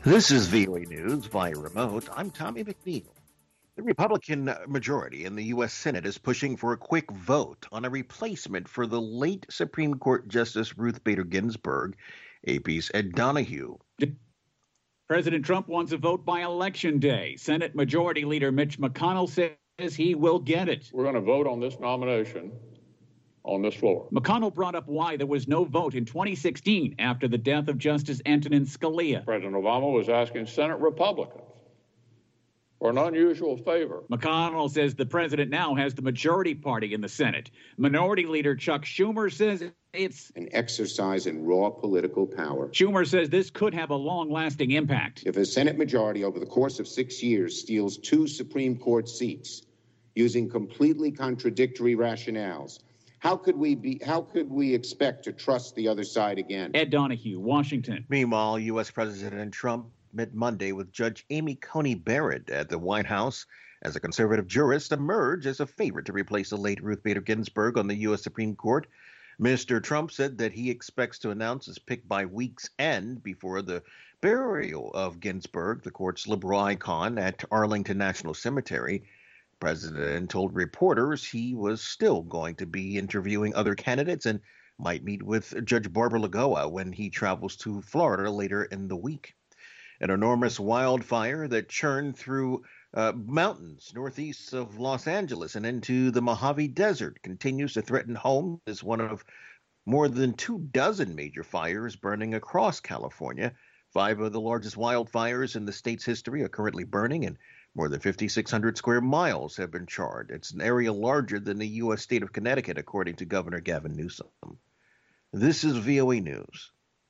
This is VOA News via remote. I'm Tommy McNeil. The Republican majority in the U.S. Senate is pushing for a quick vote on a replacement for the late Supreme Court Justice Ruth Bader Ginsburg. AP's Ed Donahue. President Trump wants a vote by Election Day. Senate Majority Leader Mitch McConnell says he will get it. We're going to vote on this nomination on this floor. McConnell brought up why there was no vote in 2016 after the death of Justice Antonin Scalia. President Obama was asking Senate Republicans for an unusual favor. McConnell says the president now has the majority party in the Senate. Minority Leader Chuck Schumer says it's an exercise in raw political power. Schumer says this could have a long-lasting impact. If a Senate majority over the course of 6 years steals 2 Supreme Court seats using completely contradictory rationales, how could we expect to trust the other side again? Ed Donahue, Washington. Meanwhile, U.S. President Trump met Monday with Judge Amy Coney Barrett at the White House as a conservative jurist emerged as a favorite to replace the late Ruth Bader Ginsburg on the U.S. Supreme Court. Mr. Trump said that he expects to announce his pick by week's end before the burial of Ginsburg, the court's liberal icon, at Arlington National Cemetery. The president told reporters he was still going to be interviewing other candidates and might meet with Judge Barbara Lagoa when he travels to Florida later in the week. An enormous wildfire that churned through mountains northeast of Los Angeles and into the Mojave Desert continues to threaten homes as one of more than 24 major fires burning across California. 5 of the largest wildfires in the state's history are currently burning, and more than 5,600 square miles have been charred. It's an area larger than the U.S. state of Connecticut, according to Governor Gavin Newsom. This is VOA News.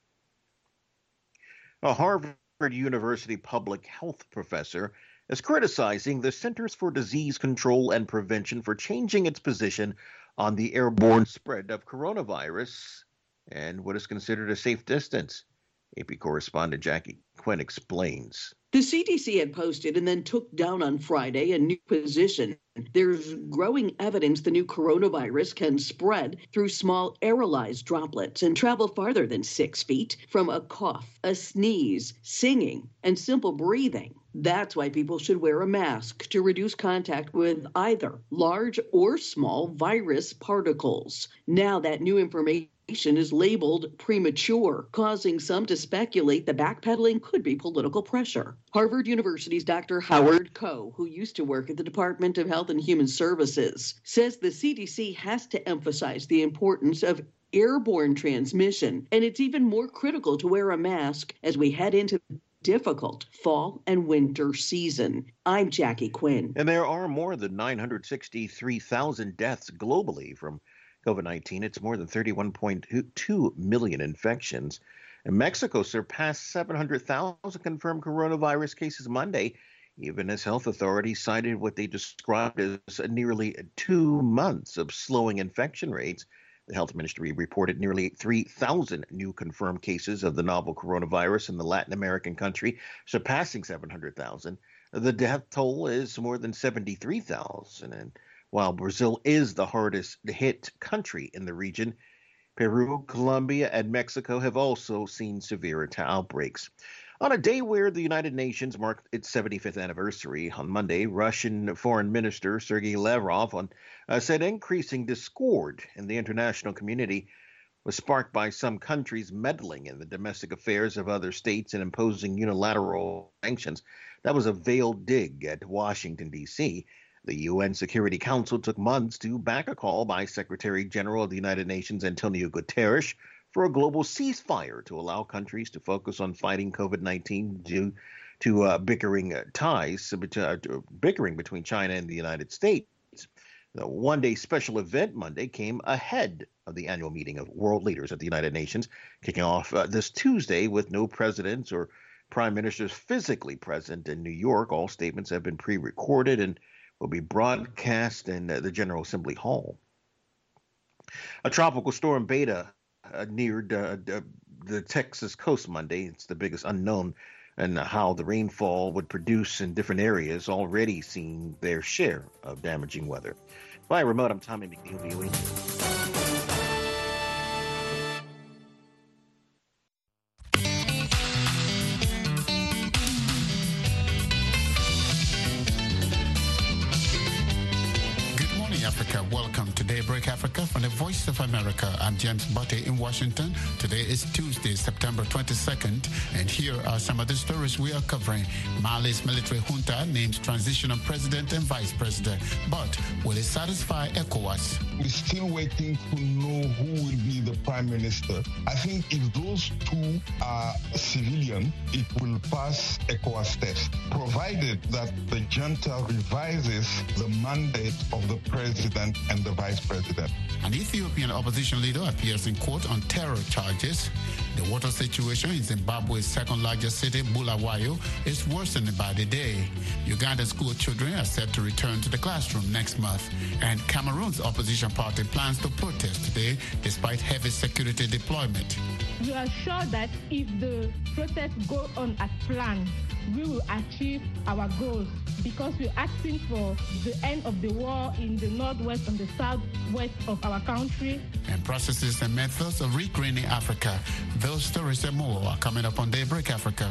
A Harvard University public health professor is criticizing the Centers for Disease Control and Prevention for changing its position on the airborne spread of coronavirus and what is considered a safe distance. AP correspondent Jackie Quinn explains. The CDC had posted and then took down on Friday a new position. There's growing evidence the new coronavirus can spread through small aerolized droplets and travel farther than 6 feet from a cough, a sneeze, singing, and simple breathing. That's why people should wear a mask to reduce contact with either large or small virus particles. Now that new information is labeled premature, causing some to speculate the backpedaling could be political pressure. Harvard University's Dr. Howard Koh, who used to work at the Department of Health and Human Services, says the CDC has to emphasize the importance of airborne transmission, and it's even more critical to wear a mask as we head into difficult fall and winter season. I'm Jackie Quinn. And there are more than 963,000 deaths globally from COVID-19. It's more than 31.2 million infections. And Mexico surpassed 700,000 confirmed coronavirus cases Monday, even as health authorities cited what they described as nearly 2 months of slowing infection rates. The health ministry reported nearly 3,000 new confirmed cases of the novel coronavirus in the Latin American country, surpassing 700,000. The death toll is more than 73,000. And while Brazil is the hardest hit country in the region, Peru, Colombia, and Mexico have also seen severe outbreaks. On a day where the United Nations marked its 75th anniversary on Monday, Russian Foreign Minister Sergei Lavrov said increasing discord in the international community was sparked by some countries meddling in the domestic affairs of other states and imposing unilateral sanctions. That was a veiled dig at Washington, D.C. The UN Security Council took months to back a call by Secretary General of the United Nations Antonio Guterres for a global ceasefire to allow countries to focus on fighting COVID-19 due to bickering between China and the United States. The one-day special event Monday came ahead of the annual meeting of world leaders at the United Nations, kicking off this Tuesday with no presidents or prime ministers physically present in New York. All statements have been pre-recorded and will be broadcast in the General Assembly Hall. A tropical storm Beta neared the Texas coast Monday. It's the biggest unknown, and how the rainfall would produce in different areas already seeing their share of damaging weather. By remote, I'm Tommy McNeil, VOA News. Daybreak Africa from the Voice of America. I'm James Butte in Washington. Today is Tuesday, September 22nd, and here are some of the stories we are covering. Mali's military junta names transitional president and vice president, but will it satisfy ECOWAS? We're still waiting to know who will be the prime minister. I think if those two are civilian, it will pass ECOWAS test, provided that the junta revises the mandate of the president and the vice president. An Ethiopian opposition leader appears in court on terror charges. The water situation in Zimbabwe's second largest city, Bulawayo, is worsening by the day. Ugandan school children are set to return to the classroom next month. And Cameroon's opposition party plans to protest today despite heavy security deployment. We are sure that if the protests go on as planned, we will achieve our goals, because we're asking for the end of the war in the northwest and the southwest of our country. And processes and methods of regreening Africa. Those stories and more are coming up on Daybreak Africa.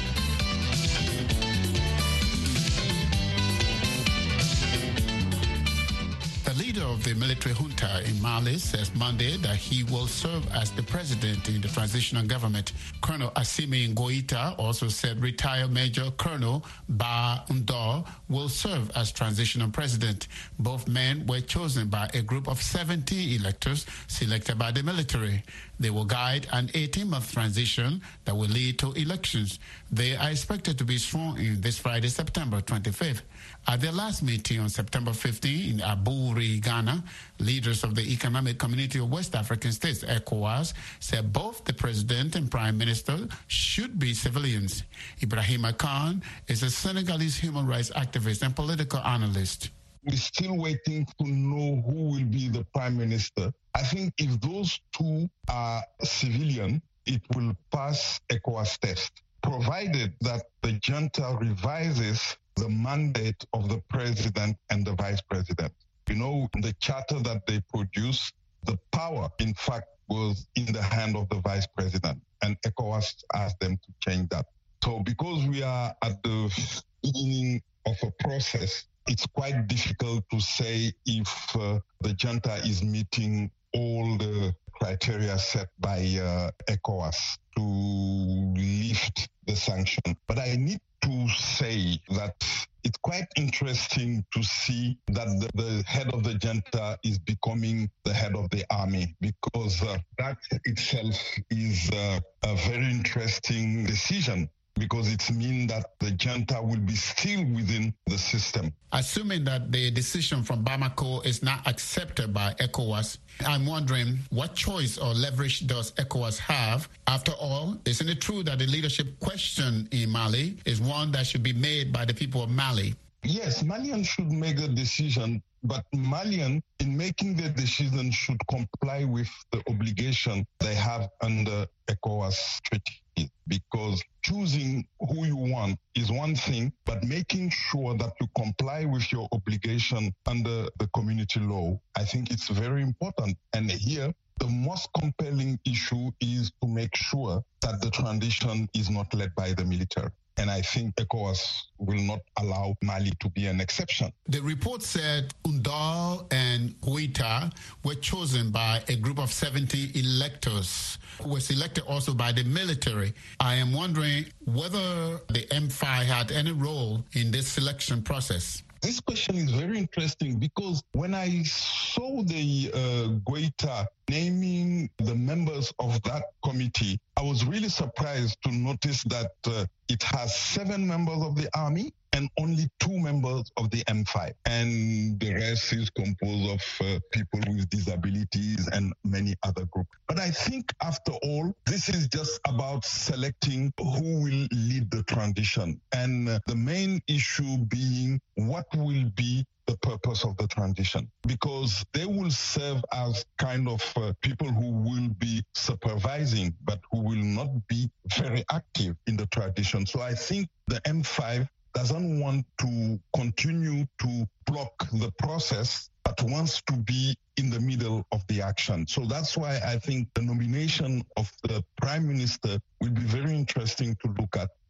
The leader of the military junta in Mali says Monday that he will serve as the president in the transitional government. Colonel Assimi Goïta also said retired Major Colonel Ba Ndor will serve as transitional president. Both men were chosen by a group of 70 electors selected by the military. They will guide an 18-month transition that will lead to elections. They are expected to be sworn in this Friday, September 25th. At their last meeting on September 15 in Abuja, Ghana, leaders of the Economic Community of West African States, ECOWAS, said both the president and prime minister should be civilians. Ibrahima Khan is a Senegalese human rights activist and political analyst. We're still waiting to know who will be the prime minister. I think if those two are civilian, it will pass ECOWAS test, provided that the junta revises the mandate of the president and the vice president. You know, the charter that they produced, the power, in fact, was in the hand of the vice president, and ECOWAS asked them to change that. So because we are at the beginning of a process, it's quite difficult to say if the junta is meeting all the criteria set by ECOWAS to lift the sanction. But I need to say that it's quite interesting to see that the head of the junta is becoming the head of the army, because that itself is a very interesting decision, because it means that the junta will be still within the system. Assuming that the decision from Bamako is not accepted by ECOWAS, I'm wondering what choice or leverage does ECOWAS have? After all, isn't it true that the leadership question in Mali is one that should be made by the people of Mali? Yes, Malians should make a decision, but Malians, in making the decision, should comply with the obligation they have under ECOWAS treaty. Because choosing who you want is one thing, but making sure that you comply with your obligation under the community law, I think it's very important. And here, the most compelling issue is to make sure that the transition is not led by the military. And I think ECOWAS will not allow Mali to be an exception. The report said Ndor and Goïta were chosen by a group of 70 electors who were selected also by the military. I am wondering whether the M5 had any role in this selection process. This question is very interesting, because when I saw the Goïta naming the members of that committee, I was really surprised to notice that it has 7 members of the army and only 2 members of the M5. And the rest is composed of people with disabilities and many other groups. But I think after all, this is just about selecting who will lead the transition. And the main issue being what will be the purpose of the transition, because they will serve as kind of people who will be supervising, but who will not be very active in the transition. So I think the M5 doesn't want to continue to block the process, but wants to be in the middle of the action. So that's why I think the nomination of the prime minister will be very interesting to look at,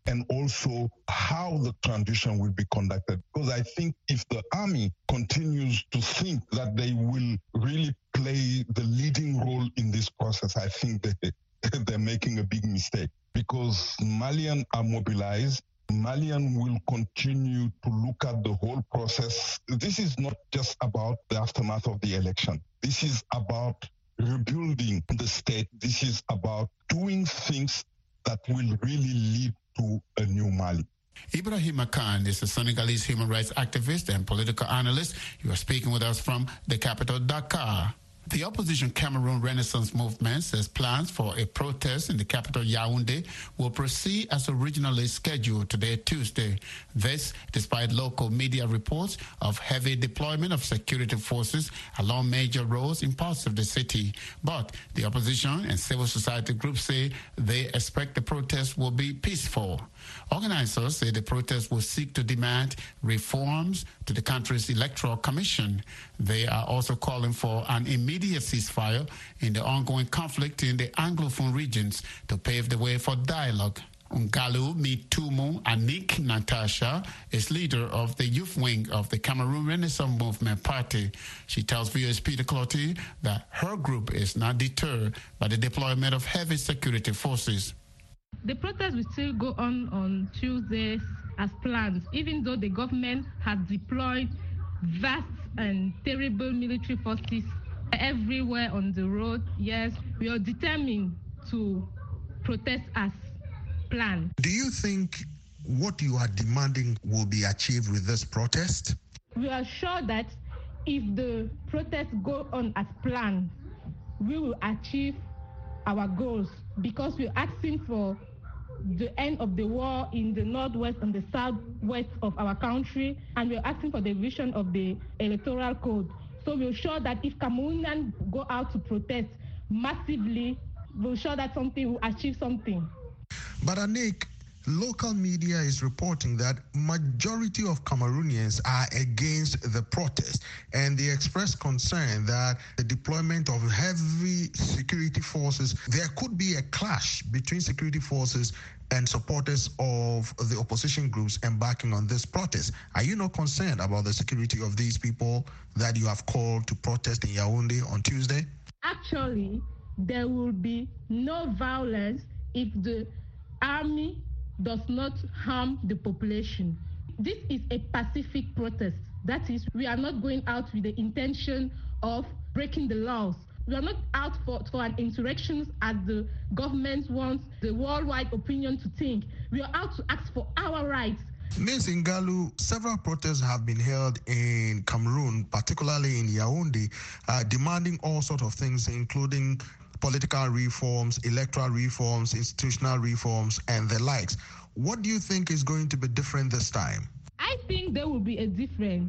and also how the transition will be conducted. Because I think if the army continues to think that they will really play the leading role in this process, I think that they're making a big mistake. Because Malians are mobilized. Malians will continue to look at the whole process. This is not just about the aftermath of the election. This is about rebuilding the state. This is about doing things that will really lead to a new Mali. Ibrahima Khan is a Senegalese human rights activist and political analyst. You are speaking with us from the capital, Dakar. The opposition Cameroon Renaissance Movement says plans for a protest in the capital, Yaoundé, will proceed as originally scheduled today, Tuesday. This, despite local media reports of heavy deployment of security forces along major roads in parts of the city. But the opposition and civil society groups say they expect the protest will be peaceful. Organizers say the protest will seek to demand reforms to the country's electoral commission. They are also calling for an immediate ceasefire in the ongoing conflict in the Anglophone regions to pave the way for dialogue. Ngalu Mitumu Anik Natasha is leader of the youth wing of the Cameroon Renaissance Movement Party. She tells VOS Peter Clottey that her group is not deterred by the deployment of heavy security forces. The protest will still go on Tuesdays as planned, even though the government has deployed vast and terrible military forces everywhere on the road. Yes, we are determined to protest as planned. Do you think what you are demanding will be achieved with this protest? We are sure that if the protests go on as planned, we will achieve our goals, because we're asking for the end of the war in the northwest and the southwest of our country, and we're asking for the revision of the electoral code. So we're sure that if Cameroonians go out to protest massively, we're sure that something will achieve something. But Anik, local media is reporting that majority of Cameroonians are against the protest, and they express concern that the deployment of heavy security forces, there could be a clash between security forces and supporters of the opposition groups embarking on this protest. Are you not concerned about the security of these people that you have called to protest in Yaoundé on Tuesday? Actually, there will be no violence if the army does not harm the population. This is a pacific protest. That is, we are not going out with the intention of breaking the laws. We are not out for an insurrection as the government wants the worldwide opinion to think. We are out to ask for our rights. Ms. Ngalu, several protests have been held in Cameroon, particularly in Yaoundé, demanding all sorts of things, including political reforms, electoral reforms, institutional reforms, and the likes. What do you think is going to be different this time? I think there will be a difference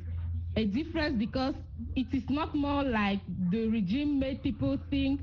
because it is not more like the regime made people think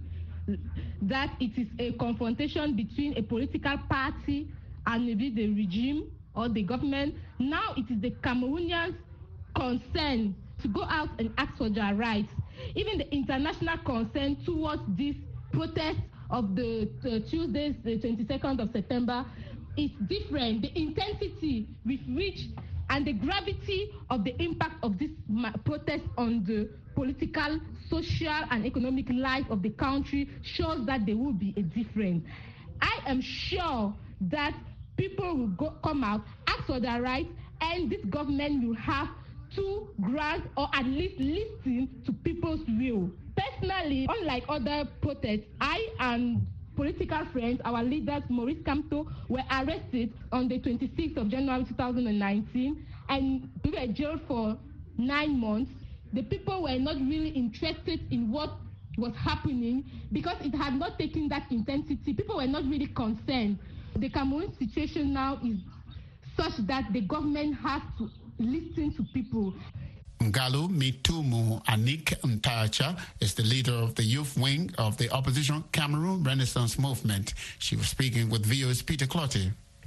that it is a confrontation between a political party and maybe the regime or the government. Now it is the Cameroonians' concern to go out and ask for their rights. Even the international concern towards this protest of the Tuesday, the 22nd of September, is different. The intensity with which and the gravity of the impact of this protest on the political, social, and economic life of the country shows that there will be a difference. I am sure that people will come out, ask for their rights, and this government will have to grant or at least listen to people's will. Personally, unlike other protests, I and political friends, our leaders, Maurice Kamto, were arrested on the 26th of January 2019, and we were jailed for 9 months. The people were not really interested in what was happening because it had not taken that intensity. People were not really concerned. The Cameroon situation now is such that the government has to listen to people. Ngalu Mitumu Anik Ntacha is the leader of the youth wing of the opposition Cameroon Renaissance Movement. She was speaking with VOS Peter Clottey.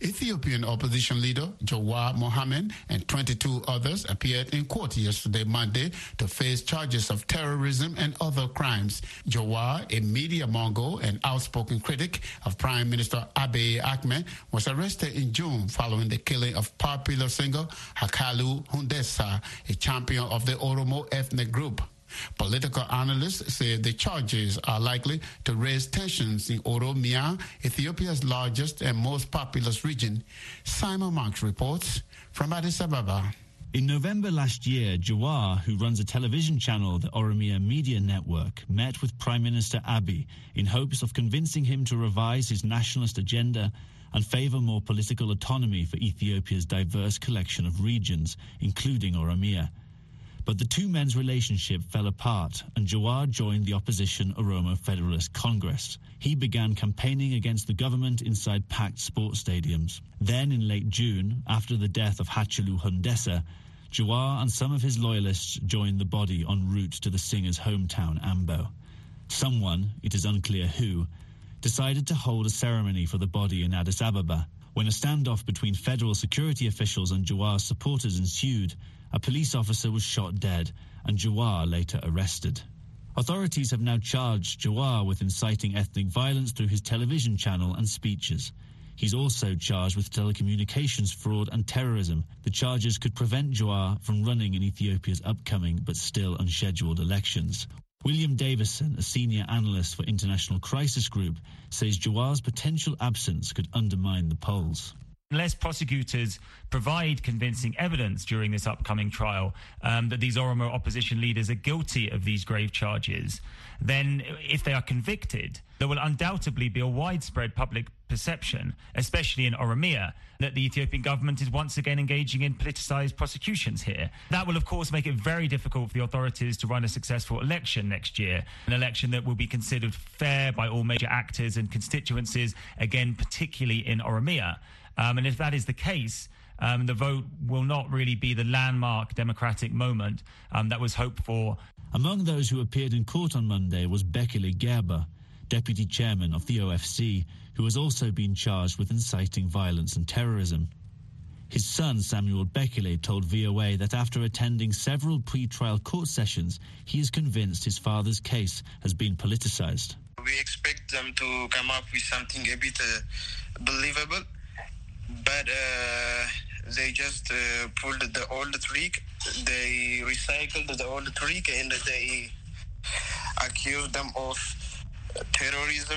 Ethiopian opposition leader Jawar Mohammed and 22 others appeared in court yesterday, Monday, to face charges of terrorism and other crimes. Jawar, a media mogul and outspoken critic of Prime Minister Abiy Ahmed, was arrested in June following the killing of popular singer Hakalu Hundessa, a champion of the Oromo ethnic group. Political analysts say the charges are likely to raise tensions in Oromia, Ethiopia's largest and most populous region. Simon Marks reports from Addis Ababa. In November last year, Jawar, who runs a television channel, the Oromia Media Network, met with Prime Minister Abiy in hopes of convincing him to revise his nationalist agenda and favour more political autonomy for Ethiopia's diverse collection of regions, including Oromia. But the two men's relationship fell apart, and Jawar joined the opposition Oromo Federalist Congress. He began campaigning against the government inside packed sports stadiums. Then, in late June, after the death of Hakalu Hundessa, Jawar and some of his loyalists joined the body en route to the singer's hometown, Ambo. Someone, it is unclear who, decided to hold a ceremony for the body in Addis Ababa. When a standoff between federal security officials and Jawar's supporters ensued, a police officer was shot dead and Jawar later arrested. Authorities have now charged Jawar with inciting ethnic violence through his television channel and speeches. He's also charged with telecommunications fraud and terrorism. The charges could prevent Jawar from running in Ethiopia's upcoming but still unscheduled elections. William Davison, a senior analyst for International Crisis Group, says Jawar's potential absence could undermine the polls. Unless prosecutors provide convincing evidence during this upcoming trial that these Oromo opposition leaders are guilty of these grave charges, then if they are convicted, there will undoubtedly be a widespread public perception, especially in Oromia, that the Ethiopian government is once again engaging in politicized prosecutions here. That will, of course, make it very difficult for the authorities to run a successful election next year, an election that will be considered fair by all major actors and constituencies, again, particularly in Oromia. And if that is the case, the vote will not really be the landmark democratic moment that was hoped for. Among those who appeared in court on Monday was Bekele Gerber, deputy chairman of the OFC, who has also been charged with inciting violence and terrorism. His son, Samuel Bekele, told VOA that after attending several pre-trial court sessions, he is convinced his father's case has been politicized. We expect them to come up with something a bit believable. But they just pulled the old trick. They recycled the old trick and they accused them of terrorism,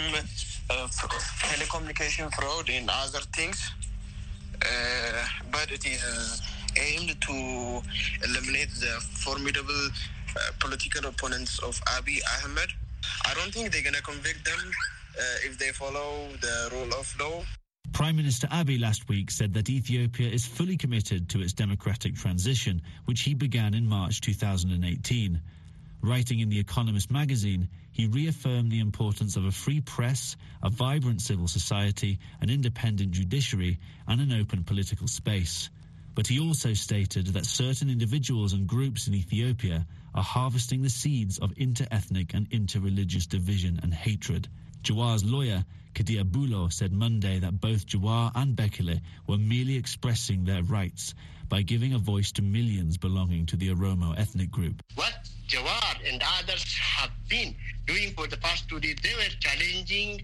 telecommunication fraud, and other things. But it is aimed to eliminate the formidable political opponents of Abiy Ahmed. I don't think they're going to convict them if they follow the rule of law. Prime Minister Abiy last week said that Ethiopia is fully committed to its democratic transition, which he began in March 2018. Writing in The Economist magazine, he reaffirmed the importance of a free press, a vibrant civil society, an independent judiciary, and an open political space. But he also stated that certain individuals and groups in Ethiopia are harvesting the seeds of inter-ethnic and inter-religious division and hatred. Jawar's lawyer, Kadia Bulo, said Monday that both Jawar and Bekele were merely expressing their rights by giving a voice to millions belonging to the Oromo ethnic group. What Jawar and others have been doing for the past 2 days, they were challenging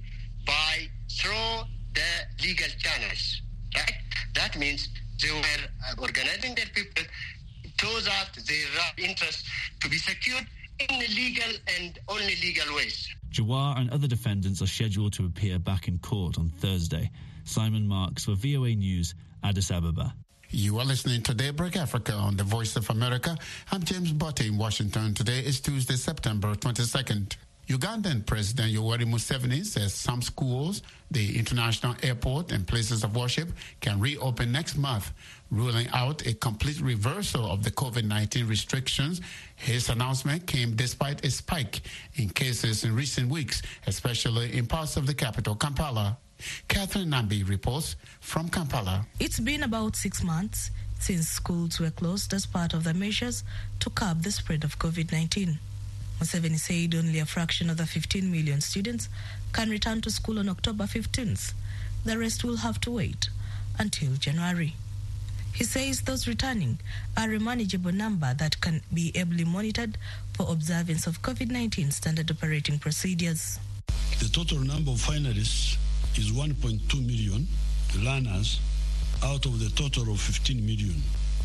through the legal channels, right? That means they were organizing their people so that their interests to be secured in legal and only legal ways. Jawar and other defendants are scheduled to appear back in court on Thursday. Simon Marks for VOA News, Addis Ababa. You are listening to Daybreak Africa on the Voice of America. I'm James Botte in Washington. Today is Tuesday, September 22nd. Ugandan President Yoweri Museveni says some schools, the international airport, and places of worship can reopen next month, ruling out a complete reversal of the COVID-19 restrictions. His announcement came despite a spike in cases in recent weeks, especially in parts of the capital, Kampala. Catherine Nambi reports from Kampala. It's been about 6 months since schools were closed as part of the measures to curb the spread of COVID-19. Museveni said only a fraction of the 15 million students can return to school on October 15th. The rest will have to wait. until January. He says those returning are a manageable number that can be ably monitored for observance of COVID-19 standard operating procedures. The total number of finalists is 1.2 million learners out of the total of 15 million,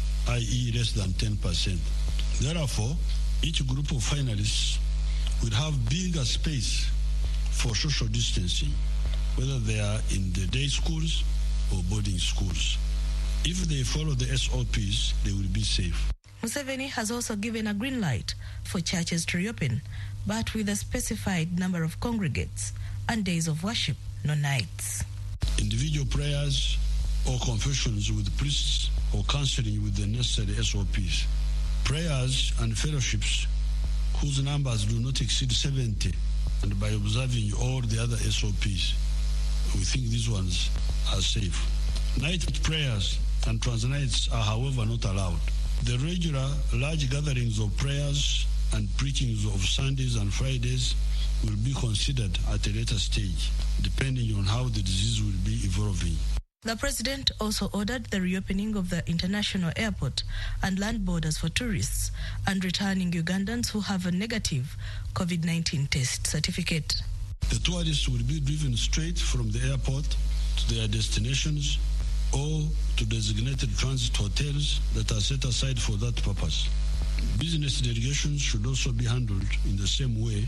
i.e. less than 10%. Therefore, each group of finalists will have bigger space for social distancing, whether they are in the day schools or boarding schools. If they follow the SOPs, they will be safe. Museveni has also given a green light for churches to reopen, but with a specified number of congregates and days of worship, no nights. Individual prayers or confessions with priests or counseling with the necessary SOPs. Prayers and fellowships whose numbers do not exceed 70, and by observing all the other SOPs, we think these ones are safe. Night prayers and transnights are, however, not allowed. The regular large gatherings of prayers and preachings of Sundays and Fridays will be considered at a later stage, depending on how the disease will be evolving. The president also ordered the reopening of the international airport and land borders for tourists and returning Ugandans who have a negative COVID-19 test certificate. The tourists will be driven straight from the airport to their destinations or to designated transit hotels that are set aside for that purpose. Business delegations should also be handled in the same way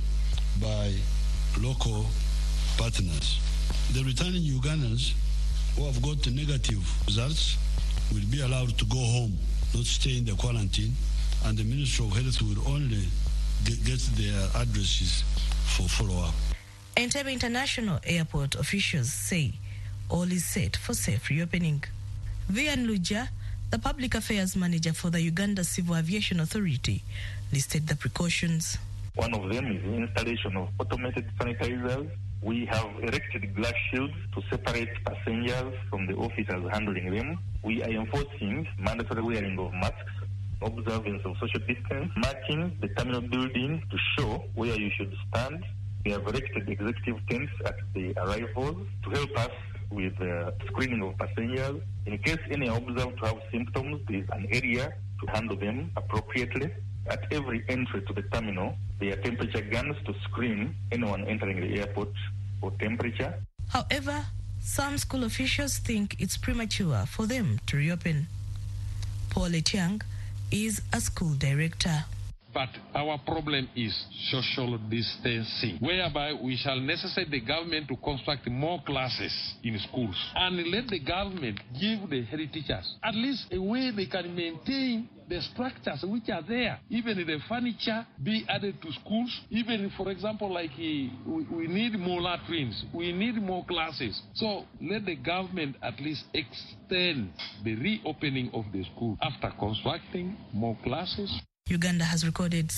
by local partners. The returning Ugandans who have got negative results will be allowed to go home, not stay in the quarantine, and the Ministry of Health will only get their addresses for follow-up. Entebbe International Airport officials say all is set for safe reopening. Vian Luja, the public affairs manager for the Uganda Civil Aviation Authority, listed the precautions. One of them is the installation of automated sanitizers. We have erected glass shields to separate passengers from the officers handling them. We are enforcing mandatory wearing of masks, observance of social distance, marking the terminal building to show where you should stand. We have erected executive tents at the arrivals to help us with the screening of passengers. In case any are observed to have symptoms, there is an area to handle them appropriately. At every entry to the terminal, there are temperature guns to screen anyone entering the airport for temperature. However, some school officials think it's premature for them to reopen. Paul Etiang is a school director. But our problem is social distancing, whereby we shall necessitate the government to construct more classes in schools and let the government give the head teachers at least a way they can maintain the structures which are there. Even the furniture be added to schools. Even, for example, like we need more latrines, we need more classes. So let the government at least extend the reopening of the school after constructing more classes. Uganda has recorded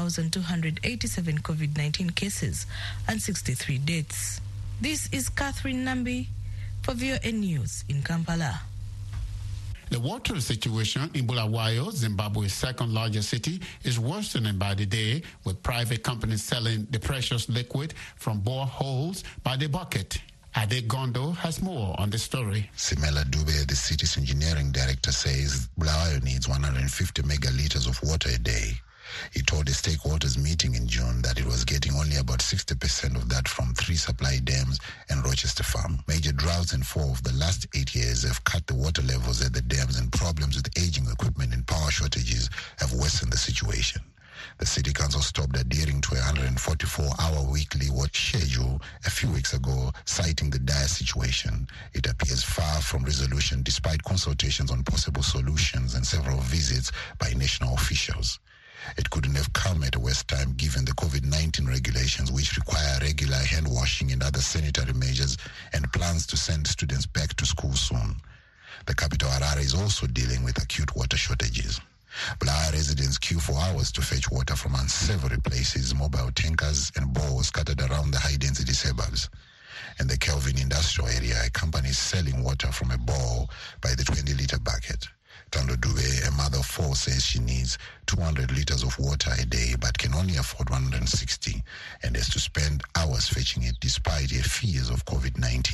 6,287 COVID-19 cases and 63 deaths. This is Catherine Nambi for VOA News in Kampala. The water situation in Bulawayo, Zimbabwe's second largest city, is worsening by the day, with private companies selling the precious liquid from boreholes by the bucket. Ade Gondo has more on the story. Simela Dube, the city's engineering director, says Bulawayo needs 150 megaliters of water a day. He told a stakeholders meeting in June that it was getting only about 60% of that from 3 supply dams and Rochester Farm. Major droughts in 4 of the last 8 years have cut the water levels at the dams, and problems with aging equipment and power shortages have worsened the situation. The city council stopped adhering to a 144-hour weekly watch schedule a few weeks ago, citing the dire situation. It appears far from resolution despite consultations on possible solutions and several visits by national officials. It couldn't have come at a worse time given the COVID-19 regulations, which require regular hand washing and other sanitary measures, and plans to send students back to school soon. The capital, Harare, is also dealing with acute water shortages. Bulawayo residents queue for hours to fetch water from unsavory places, mobile tankers and bores scattered around the high-density suburbs. In the Kelvin industrial area, a company is selling water from a bore by the 20-liter bucket. Tando Dube, a mother of 4, says she needs 200 liters of water a day but can only afford 160 and has to spend hours fetching it despite her fears of COVID-19.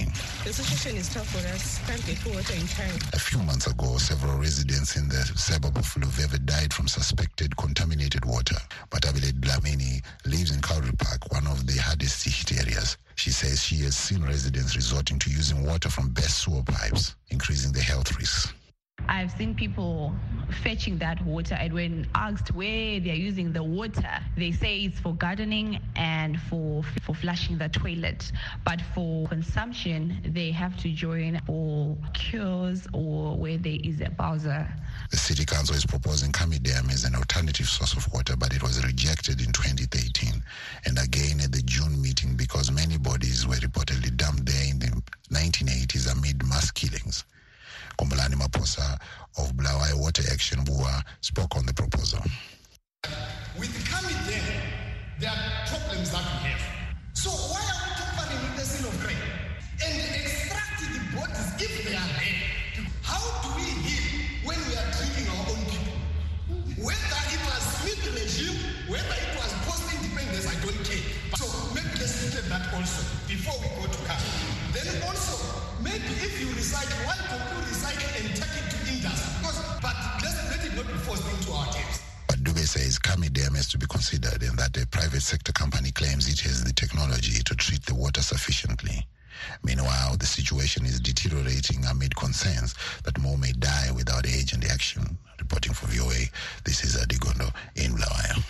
The situation is tough for us. Can't get water in time. A few months ago, several residents in the suburb of Luveve died from suspected contaminated water. But Abile Dlamini lives in Calvary Park, one of the hardest hit areas. She says she has seen residents resorting to using water from best sewer pipes, increasing the health risks. I've seen people fetching that water, and when asked where they're using the water, they say it's for gardening and for flushing the toilet. But for consumption, they have to join for cures or where there is a bowser. The City Council is proposing Kami Dam as an alternative source of water, but it was rejected in 2013 and again at the June meeting because many bodies were reportedly dumped there in the 1980s amid mass killings. Kombolani Maposa of Bulawayo Water Action Bua spoke on the proposal. With Kami Dam, there are problems that we have. So why are we tampering with the seal of grain and extracting the bodies if they are there? How do we heal when we are treating our own people? Whether it was Smith regime, whether it was post-independence, I don't care. So maybe let's look at that also before we go to Kami. Then also, maybe if you recycle, why don't you recycle and take it to industry? But let's let it not be forced into our taps. But Dube says Kami Dam has to be considered and that a private sector company claims it has the technology to treat the water sufficiently. Meanwhile, the situation is deteriorating amid concerns that more may die without urgent action. Reporting for VOA, this is Adigondo in Bulawayo.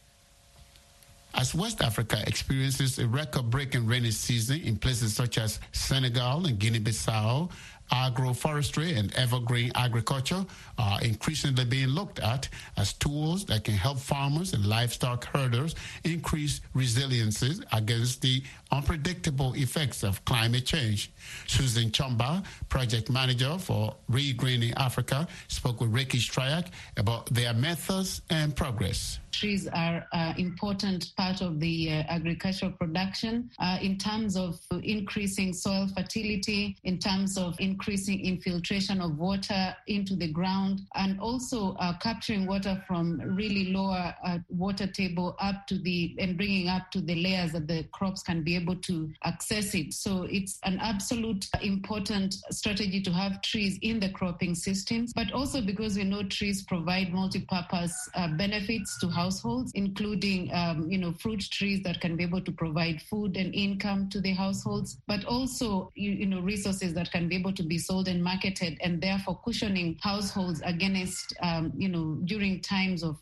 As West Africa experiences a record-breaking rainy season in places such as Senegal and Guinea-Bissau, agroforestry and evergreen agriculture are increasingly being looked at as tools that can help farmers and livestock herders increase resiliency against the unpredictable effects of climate change. Susan Chomba, project manager for Regreening Africa, spoke with Ricky Stryak about their methods and progress. Trees are an important part of the agricultural production in terms of increasing soil fertility, in terms of increasing infiltration of water into the ground, and also capturing water from really lower water table up to and bringing up to the layers that the crops can be able to access it. So it's an absolute important strategy to have trees in the cropping systems, but also because we know trees provide multi-purpose benefits to households, including fruit trees that can be able to provide food and income to the households, but also resources that can be able to be sold and marketed, and therefore cushioning households against during times of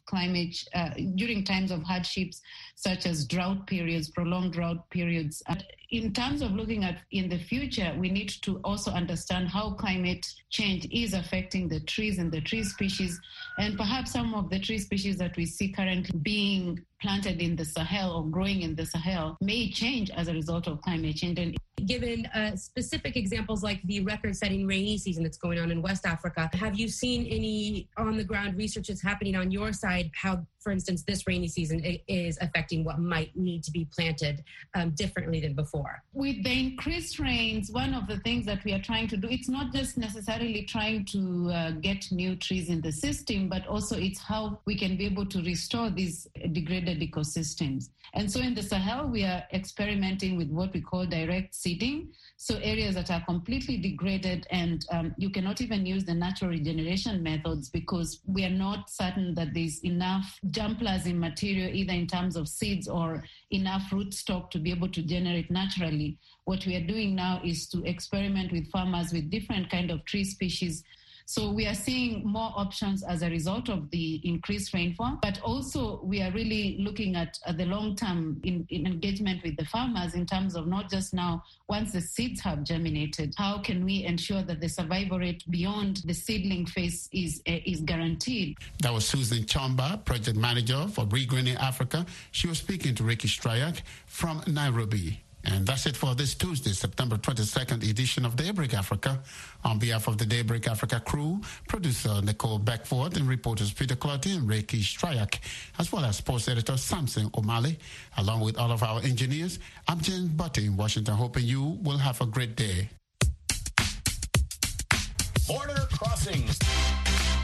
during times of hardships such as drought periods, prolonged drought periods. In terms of looking at in the future, we need to also understand how climate change is affecting the trees and the tree species, and perhaps some of the tree species that we see currently being planted in the Sahel or growing in the Sahel may change as a result of climate change. And given specific examples like the record-setting rainy season that's going on in West Africa, have you seen any on-the-ground research that's happening on your side, how, for instance, this rainy season is affecting what might need to be planted differently than before? With the increased rains, one of the things that we are trying to do, it's not just necessarily trying to get new trees in the system, but also it's how we can be able to restore these degraded ecosystems. And so in the Sahel, we are experimenting with what we call direct seeding. So areas that are completely degraded and you cannot even use the natural regeneration methods because we are not certain that there's enough germplasm material, either in terms of seeds or enough root stock to be able to generate naturally. What we are doing now is to experiment with farmers with different kind of tree species. So we are seeing more options as a result of the increased rainfall, but also we are really looking at the long-term in engagement with the farmers in terms of not just now, once the seeds have germinated, how can we ensure that the survival rate beyond the seedling phase is guaranteed? That was Susan Chomba, project manager for Regreening Africa. She was speaking to Ricky Stryak from Nairobi. And that's it for this Tuesday, September 22nd edition of Daybreak Africa. On behalf of the Daybreak Africa crew, producer Nicole Beckford and reporters Peter Clotty and Ricky Stryak, as well as sports editor Samson O'Malley, along with all of our engineers, I'm James Butty in Washington, hoping you will have a great day. Border Crossings. The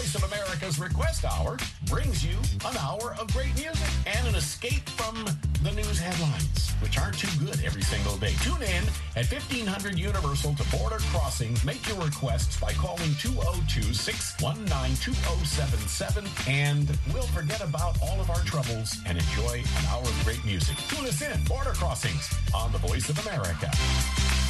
Voice of America's Request Hour brings you an hour of great music and an escape from the news headlines, which aren't too good every single day. Tune in at 1500 Universal to Border Crossings. Make your requests by calling 202-619-2077, and we'll forget about all of our troubles and enjoy an hour of great music. Tune us in, Border Crossings, on the Voice of America.